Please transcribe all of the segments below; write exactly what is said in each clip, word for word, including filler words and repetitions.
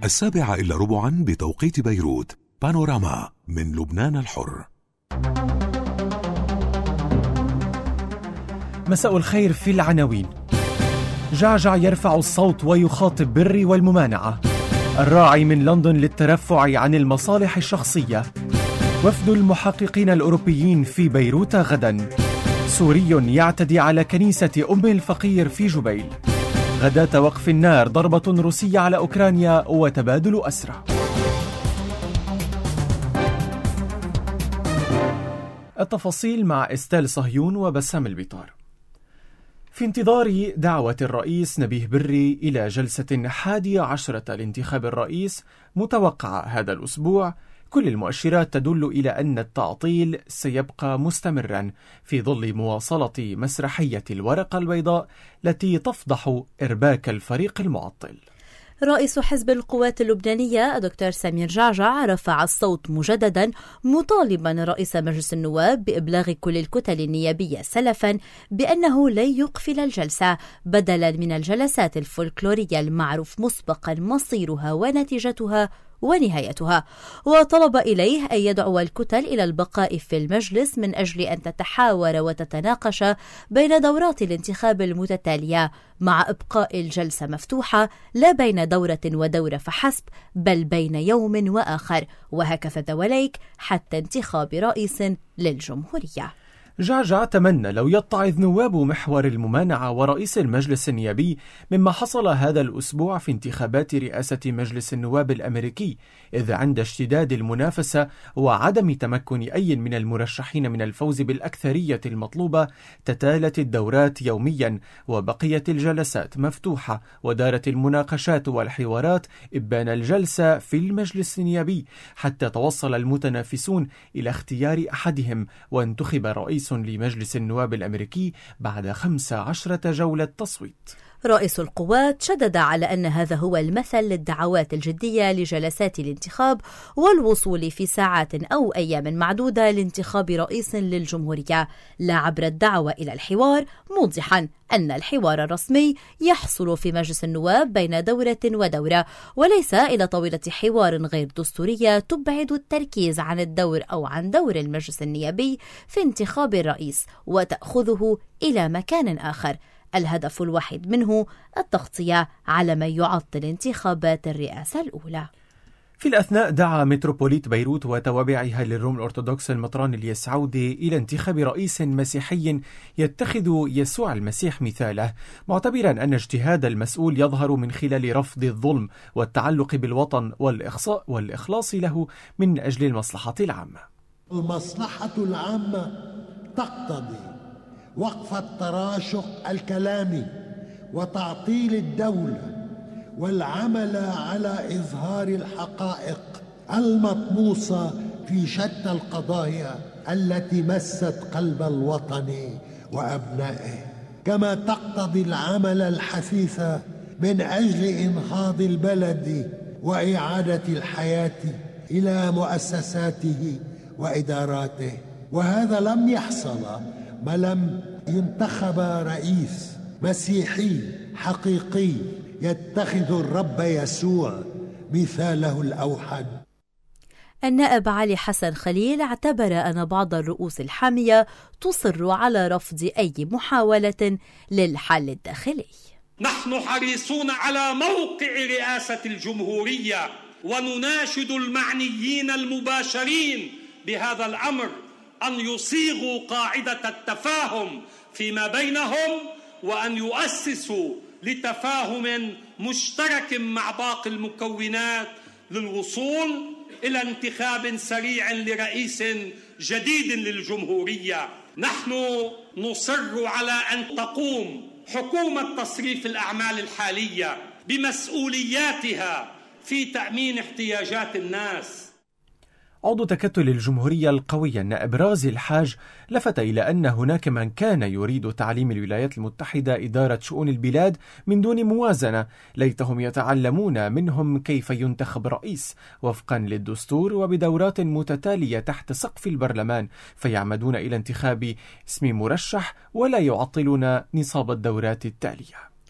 السابعة إلا ربعا بتوقيت بيروت. بانوراما من لبنان الحر. مساء الخير. في العناوين: جعجع يرفع الصوت ويخاطب بري والممانعة. الراعي من لندن للترفع عن المصالح الشخصية. وفد المحققين الأوروبيين في بيروت غدا. سوري يعتدي على كنيسة أم الفقير في جبيل. غداة وقف النار ضربة روسية على أوكرانيا وتبادل أسرى. التفاصيل مع إستيل صهيون وبسام البطار. في انتظار دعوة الرئيس نبيه بري إلى جلسة حادية عشرة لانتخاب الرئيس متوقعة هذا الأسبوع، كل المؤشرات تدل إلى أن التعطيل سيبقى مستمرا في ظل مواصلة مسرحية الورقة البيضاء التي تفضح إرباك الفريق المعطل. رئيس حزب القوات اللبنانية الدكتور سمير جعجع رفع الصوت مجددا مطالبا رئيس مجلس النواب بإبلاغ كل الكتل النيابية سلفا بأنه لن يقفل الجلسة بدلا من الجلسات الفولكلورية المعروف مسبقا مصيرها ونتيجتها ونهايتها، وطلب إليه أن يدعو الكتل إلى البقاء في المجلس من أجل أن تتحاور وتتناقش بين دورات الانتخاب المتتالية، مع إبقاء الجلسة مفتوحة لا بين دورة ودورة فحسب، بل بين يوم وآخر، وهكذا دواليك حتى انتخاب رئيس للجمهورية. جعجع تمنى لو يتعظ نواب محور الممانعة ورئيس المجلس النيابي مما حصل هذا الأسبوع في انتخابات رئاسة مجلس النواب الأمريكي، إذ عند اشتداد المنافسة وعدم تمكن أي من المرشحين من الفوز بالأكثرية المطلوبة تتالت الدورات يوميا وبقيت الجلسات مفتوحة ودارت المناقشات والحوارات إبان الجلسة في المجلس النيابي، حتى توصل المتنافسون إلى اختيار أحدهم وانتخب رئيس لمجلس النواب الأمريكي بعد خمس عشرة جولة تصويت. رئيس القوات شدد على أن هذا هو المثل للدعوات الجدية لجلسات الانتخاب والوصول في ساعات أو أيام معدودة لانتخاب رئيس للجمهورية، لا عبر الدعوة إلى الحوار، موضحا أن الحوار الرسمي يحصل في مجلس النواب بين دورة ودورة، وليس إلى طاولة حوار غير دستورية تبعد التركيز عن الدور أو عن دور المجلس النيابي في انتخاب الرئيس وتأخذه إلى مكان آخر، الهدف الوحيد منه التغطية على من يعطل انتخابات الرئاسة الأولى. في الأثناء دعا متروبوليت بيروت وتوابعها للروم الأرثوذكس المطران الياس عودة إلى انتخاب رئيس مسيحي يتخذ يسوع المسيح مثاله، معتبرا أن اجتهاد المسؤول يظهر من خلال رفض الظلم والتعلق بالوطن والإخصاء والإخلاص له من أجل المصلحة العامة. المصلحة العامة تقتضي وقف التراشق الكلامي وتعطيل الدولة والعمل على إظهار الحقائق المطموسة في شتى القضايا التي مست قلب الوطن وأبنائه، كما تقتضي العمل الحثيث من أجل إنهاض البلد وإعادة الحياة إلى مؤسساته وإداراته، وهذا لم يحصل ما لم ينتخب رئيس مسيحي حقيقي يتخذ الرب يسوع مثاله الأوحد. النائب علي حسن خليل اعتبر أن بعض الرؤوس الحامية تصر على رفض أي محاولة للحل الداخلي. نحن حريصون على موقع رئاسة الجمهورية ونناشد المعنيين المباشرين بهذا الأمر أن يصيغوا قاعدة التفاهم فيما بينهم وأن يؤسسوا لتفاهم مشترك مع باقي المكونات للوصول إلى انتخاب سريع لرئيس جديد للجمهورية. نحن نصر على أن تقوم حكومة تصريف الأعمال الحالية بمسؤولياتها في تأمين احتياجات الناس. عضو تكتل الجمهورية القوية النائب رازي الحاج لفت إلى أن هناك من كان يريد تعليم الولايات المتحدة إدارة شؤون البلاد من دون موازنة، ليتهم يتعلمون منهم كيف ينتخب رئيس وفقا للدستور وبدورات متتالية تحت سقف البرلمان، فيعمدون إلى انتخاب اسم مرشح ولا يعطلون نصاب الدورات التالية.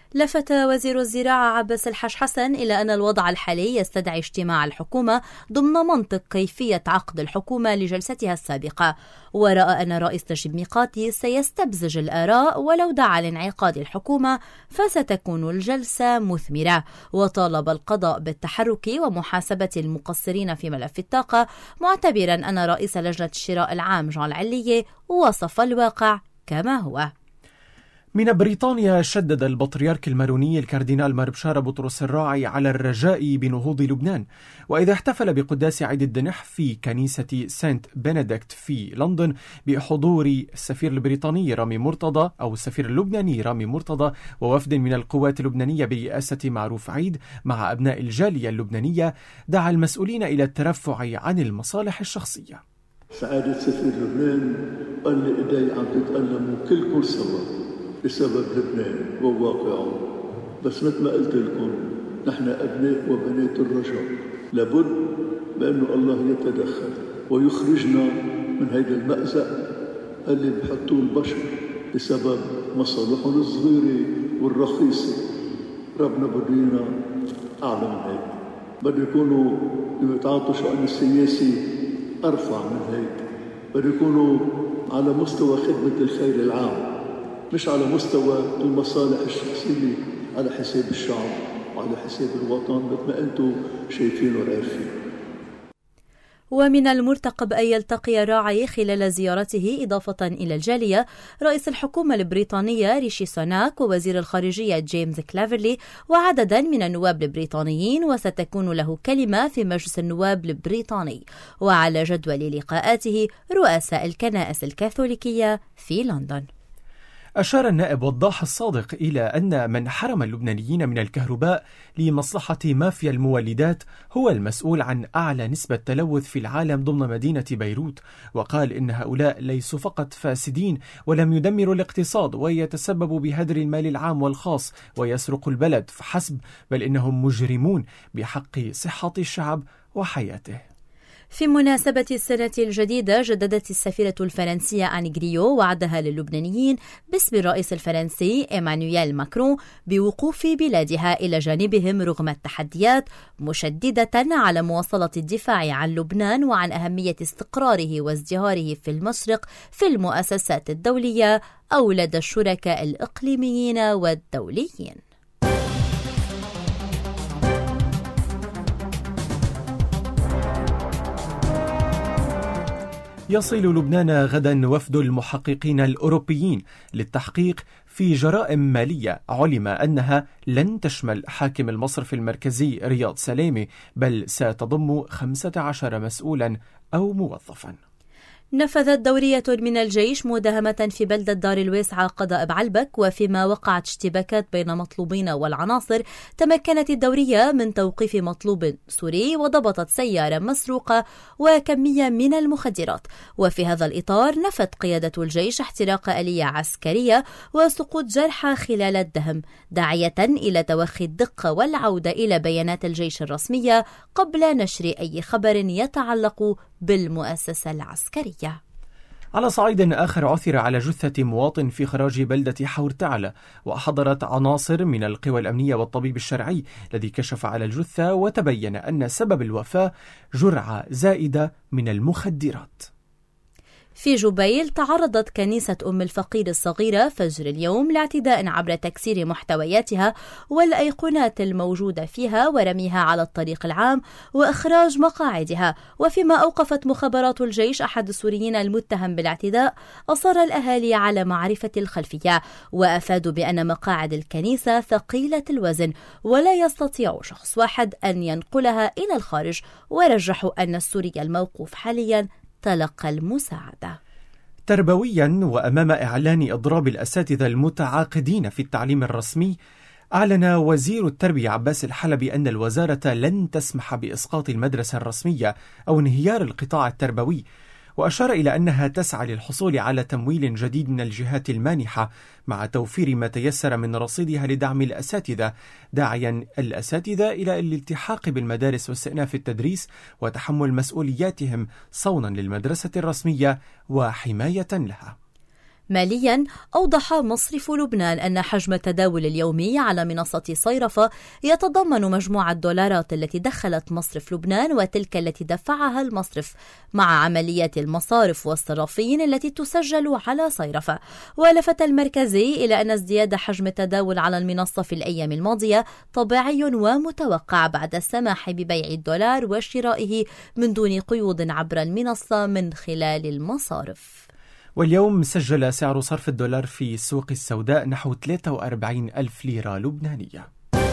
لفت وزير الزراعة عباس الحاج حسن إلى أن الوضع الحالي يستدعي اجتماع الحكومة ضمن منطق كيفية عقد الحكومة لجلستها السابقة، ورأى أن رئيس نجيب ميقاتي سيستبزج الآراء ولو دعا لانعقاد الحكومة فستكون الجلسة مثمرة، وطالب القضاء بالتحرك ومحاسبة المقصرين في ملف الطاقة، معتبرا أن رئيس لجنة الشراء العام جون العلية وصف الواقع كما هو. من بريطانيا شدد البطريرك الماروني الكاردينال مار بشارة بطرس الراعي على الرجاء بنهوض لبنان، وإذا احتفل بقداس عيد الدنح في كنيسة سانت بنديكت في لندن بحضور السفير البريطاني رامي مرتضى أو السفير اللبناني رامي مرتضى ووفد من القوات اللبنانية برئاسة معروف عيد مع أبناء الجالية اللبنانية، دعا المسؤولين إلى الترفع عن المصالح الشخصية. سعادة سفير لبنان قال لي إيدي عم تتألموا كلكم سوا بسبب لبنان وواقعه، بس مثل ما قلت لكم نحن أبناء وبنات الرجاء، لابد بأنه الله يتدخل ويخرجنا من هذا المأزق اللي بحطوه البشر بسبب مصالحهم الصغيرة والرخيصة. ربنا بدينا أعلى من هيك، بده يكونوا يتعاطوا شأن السياسي أرفع من هيك، بده يكونوا على مستوى خدمة الخير العام مش على مستوى المصالح الشخصية على حساب الشعب وعلى حساب الوطن مثل ما أنتم شايفين وعارفين. ومن المرتقب أن يلتقي الراعي خلال زيارته إضافة إلى الجالية رئيس الحكومة البريطانية ريشي سوناك ووزير الخارجية جيمس كلافرلي وعددا من النواب البريطانيين، وستكون له كلمة في مجلس النواب البريطاني. وعلى جدول لقاءاته رؤساء الكنائس الكاثوليكية في لندن. أشار النائب وضاح الصادق إلى أن من حرم اللبنانيين من الكهرباء لمصلحة مافيا المولدات هو المسؤول عن أعلى نسبة تلوث في العالم ضمن مدينة بيروت، وقال إن هؤلاء ليسوا فقط فاسدين ولم يدمروا الاقتصاد ويتسببوا بهدر المال العام والخاص ويسرقوا البلد فحسب، بل إنهم مجرمون بحق صحة الشعب وحياته. في مناسبة السنة الجديدة جددت السفيرة الفرنسية آن غريو وعدها للبنانيين باسم الرئيس الفرنسي إيمانويل ماكرون بوقوف بلادها إلى جانبهم رغم التحديات، مشددة على مواصلة الدفاع عن لبنان وعن أهمية استقراره وازدهاره في المشرق في المؤسسات الدولية أو لدى الشركاء الإقليميين والدوليين. يصل لبنان غدا وفد المحققين الأوروبيين للتحقيق في جرائم مالية علم أنها لن تشمل حاكم المصرف المركزي رياض سلامة، بل ستضم خمسة عشر مسؤولا أو موظفا. نفذت دورية من الجيش مداهمة في بلدة دار الواسعة قضاء بعلبك، وفيما وقعت اشتباكات بين مطلوبين والعناصر تمكنت الدورية من توقيف مطلوب سوري وضبطت سيارة مسروقة وكمية من المخدرات. وفي هذا الإطار نفت قيادة الجيش احتراق آلية عسكرية وسقوط جرحى خلال الدهم، داعية إلى توخي الدقة والعودة إلى بيانات الجيش الرسمية قبل نشر أي خبر يتعلق بالمؤسسة العسكرية. على صعيد آخر عثر على جثة مواطن في خراج بلدة حور تعلى، وحضرت عناصر من القوى الأمنية والطبيب الشرعي الذي كشف على الجثة، وتبين أن سبب الوفاة جرعة زائدة من المخدرات. في جبيل تعرضت كنيسة أم الفقير الصغيرة فجر اليوم لاعتداء عبر تكسير محتوياتها والأيقونات الموجودة فيها ورميها على الطريق العام وإخراج مقاعدها. وفيما أوقفت مخابرات الجيش أحد السوريين المتهم بالاعتداء، أصر الأهالي على معرفة الخلفية، وأفادوا بأن مقاعد الكنيسة ثقيلة الوزن ولا يستطيع شخص واحد أن ينقلها إلى الخارج، ورجحوا أن السوري الموقوف حاليا تلقى المساعدة. تربويا وأمام إعلان إضراب الأساتذة المتعاقدين في التعليم الرسمي، أعلن وزير التربية عباس الحلبي أن الوزارة لن تسمح بإسقاط المدرسة الرسمية أو انهيار القطاع التربوي، وأشار إلى أنها تسعى للحصول على تمويل جديد من الجهات المانحة مع توفير ما تيسر من رصيدها لدعم الأساتذة، داعيا الأساتذة إلى الالتحاق بالمدارس واستئناف التدريس وتحمل مسؤولياتهم صونا للمدرسة الرسمية وحماية لها. مالياً، أوضح مصرف لبنان أن حجم التداول اليومي على منصة صيرفة يتضمن مجموع الدولارات التي دخلت مصرف لبنان وتلك التي دفعها المصرف مع عمليات المصارف والصرافين التي تسجل على صيرفة. ولفت المركزي إلى أن ازدياد حجم التداول على المنصة في الأيام الماضية طبيعي ومتوقع بعد السماح ببيع الدولار وشرائه من دون قيود عبر المنصة من خلال المصارف. واليوم سجل سعر صرف الدولار في السوق السوداء نحو ثلاثة وأربعين ألف ليرة لبنانية.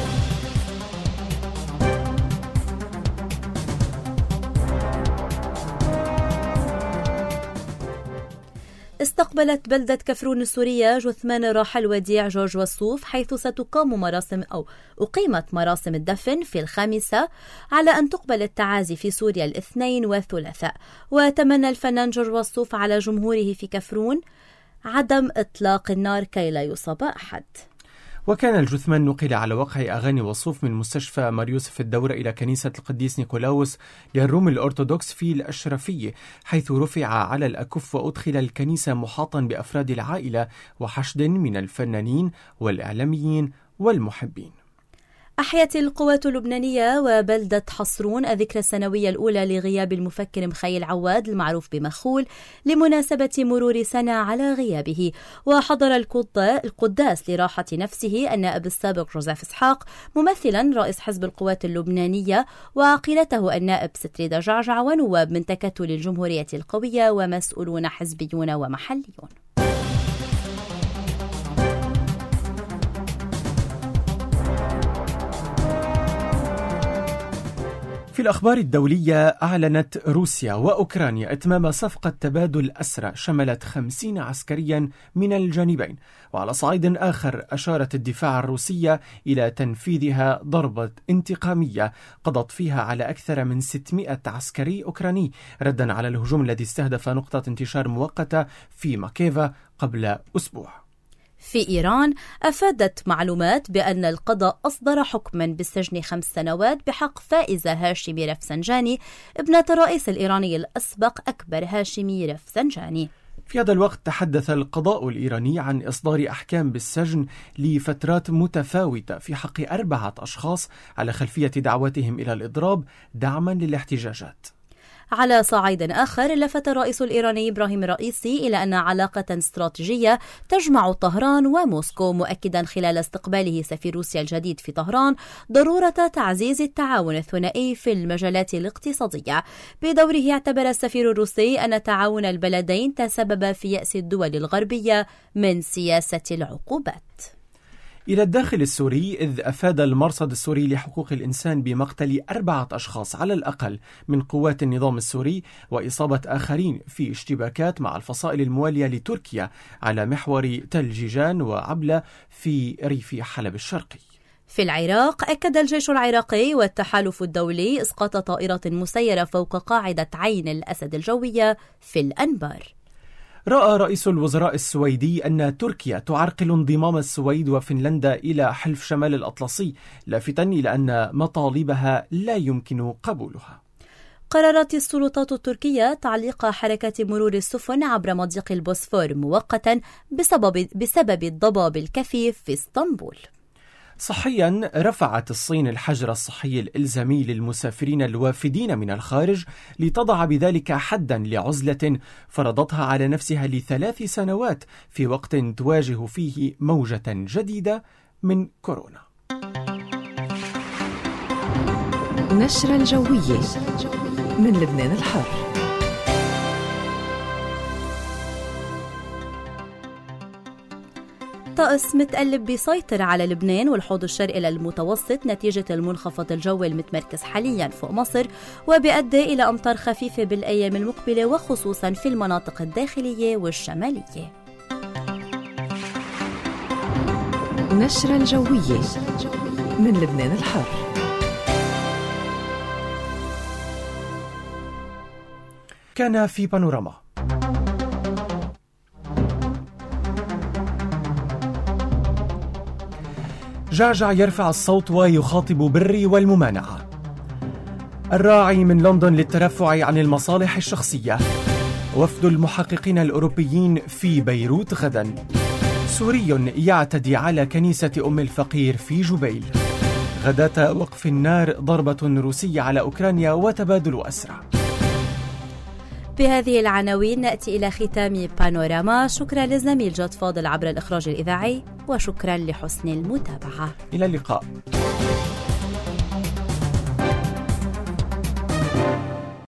استقبلت بلدة كفرون السورية جثمان الراحل وديع جورج وصوف، حيث ستقام مراسم أو أقيمت مراسم الدفن في الخامسة، على أن تقبل التعازي في سوريا الاثنين والثلاثاء. وتمنى الفنان جورج وصوف على جمهوره في كفرون عدم إطلاق النار كي لا يصاب أحد. وكان الجثمان نقل على وقع أغاني وصوف من مستشفى مار يوسف الدورة إلى كنيسة القديس نيكولاوس للروم الأرثوذكس في الأشرفية، حيث رفع على الأكف وأدخل الكنيسة محاطا بأفراد العائلة وحشد من الفنانين والإعلاميين والمحبين. أحيت القوات اللبنانية وبلدة حصرون الذكرى السنوية الأولى لغياب المفكر مخيل عواد المعروف بمخول لمناسبة مرور سنة على غيابه. وحضر القداس لراحة نفسه النائب السابق جوزيف إسحاق ممثلا رئيس حزب القوات اللبنانية وعقيلته النائب ستريدة جعجع ونواب من تكتل الجمهورية القوية ومسؤولون حزبيون ومحليون. في الأخبار الدولية، أعلنت روسيا وأوكرانيا إتمام صفقة تبادل أسرى شملت خمسين عسكريا من الجانبين. وعلى صعيد آخر، أشارت الدفاع الروسية إلى تنفيذها ضربة انتقامية قضت فيها على أكثر من ستمائة عسكري أوكراني، ردا على الهجوم الذي استهدف نقطة انتشار مؤقتة في ماكيفا قبل أسبوع. في إيران، أفادت معلومات بأن القضاء أصدر حكما بالسجن خمس سنوات بحق فائزة هاشمي رفسنجاني ابنة الرئيس الإيراني الأسبق أكبر هاشمي رفسنجاني. في هذا الوقت تحدث القضاء الإيراني عن إصدار أحكام بالسجن لفترات متفاوتة في حق أربعة أشخاص على خلفية دعوتهم إلى الإضراب دعما للاحتجاجات. على صعيد آخر، لفت الرئيس الإيراني إبراهيم الرئيسي إلى أن علاقة استراتيجية تجمع طهران وموسكو، مؤكدا خلال استقباله سفير روسيا الجديد في طهران ضرورة تعزيز التعاون الثنائي في المجالات الاقتصادية. بدوره اعتبر السفير الروسي أن تعاون البلدين تسبب في يأس الدول الغربية من سياسة العقوبات. إلى الداخل السوري، إذ أفاد المرصد السوري لحقوق الإنسان بمقتل أربعة أشخاص على الأقل من قوات النظام السوري وإصابة آخرين في اشتباكات مع الفصائل الموالية لتركيا على محور تل جيجان وعبلة في ريف حلب الشرقي. في العراق، أكد الجيش العراقي والتحالف الدولي إسقاط طائرة مسيرة فوق قاعدة عين الأسد الجوية في الأنبار. رأى رئيس الوزراء السويدي أن تركيا تعرقل انضمام السويد وفنلندا إلى حلف شمال الأطلسي، لافتا إلى أن مطالبها لا يمكن قبولها. قررت السلطات التركية تعليق حركة مرور السفن عبر مضيق البوسفور مؤقتا بسبب, بسبب الضباب الكثيف في اسطنبول. صحيا، رفعت الصين الحجر الصحي الإلزامي للمسافرين الوافدين من الخارج لتضع بذلك حدا لعزلة فرضتها على نفسها لثلاث سنوات في وقت تواجه فيه موجة جديدة من كورونا. نشرة الجوية من لبنان الحر. طقس متقلب بيسيطر على لبنان والحوض الشرقي للمتوسط نتيجة المنخفض الجوي المتمركز حاليا فوق مصر، وبيؤدي إلى أمطار خفيفة بالأيام المقبلة وخصوصا في المناطق الداخلية والشمالية. نشرة الجوية من لبنان الحر. كان في بانوراما. جعجع يرفع الصوت ويخاطب بري والممانعة. الراعي من لندن للترفع عن المصالح الشخصية. وفد المحققين الأوروبيين في بيروت غدا. سوري يعتدي على كنيسة أم الفقير في جبيل. غداة وقف النار ضربة روسية على أوكرانيا وتبادل أسرى. بهذه العناوين نأتي إلى ختام بانوراما. شكرا للزميل جاد فاضل عبر الإخراج الإذاعي، وشكرا لحسن المتابعة. إلى اللقاء.